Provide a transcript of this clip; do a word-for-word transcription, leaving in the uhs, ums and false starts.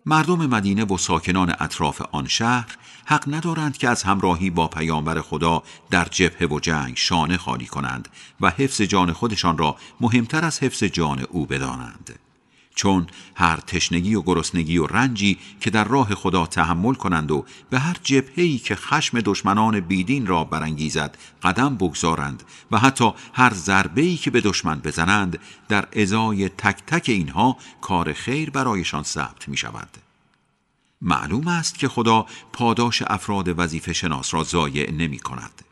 مردم مدینه و ساکنان اطراف آن شهر حق ندارند که از همراهی با پیامبر خدا در جبهه و جنگ شانه خالی کنند و حفظ جان خودشان را مهمتر از حفظ جان او بدانند. چون هر تشنگی و گرسنگی و رنجی که در راه خدا تحمل کنند و به هر جبهه‌ای که خشم دشمنان بیدین را برانگیزد قدم بگذارند و حتی هر ضربه‌ای که به دشمن بزنند، در ازای تک تک اینها کار خیر برایشان ثبت می شود. معلوم است که خدا پاداش افراد وظیفه شناس را ضایع نمی کند.